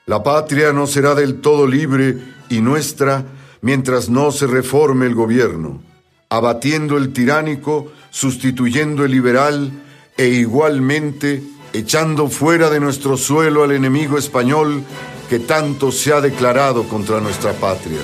La patria no será del todo libre y nuestra mientras no se reforme el gobierno, abatiendo el tiránico, sustituyendo el liberal e igualmente echando fuera de nuestro suelo al enemigo español que tanto se ha declarado contra nuestra patria.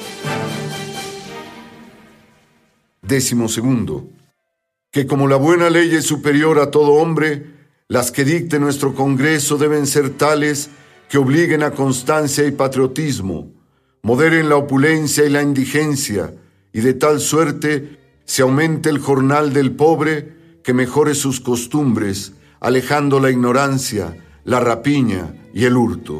12. Que como la buena ley es superior a todo hombre, las que dicte nuestro Congreso deben ser tales que obliguen a constancia y patriotismo, moderen la opulencia y la indigencia, y de tal suerte se aumente el jornal del pobre, que mejore sus costumbres, alejando la ignorancia, la rapiña y el hurto.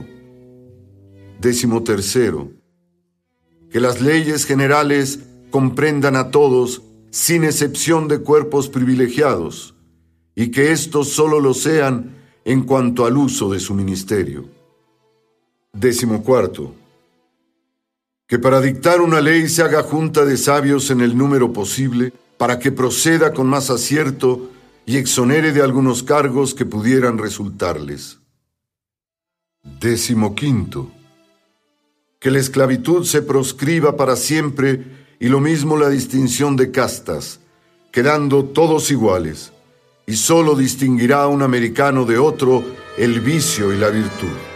13. Que las leyes generales comprendan a todos, sin excepción de cuerpos privilegiados, y que éstos solo lo sean en cuanto al uso de su ministerio. 14. Que para dictar una ley se haga junta de sabios en el número posible, para que proceda con más acierto y exonere de algunos cargos que pudieran resultarles. 15. Que la esclavitud se proscriba para siempre y lo mismo la distinción de castas, quedando todos iguales, y solo distinguirá a un americano de otro el vicio y la virtud.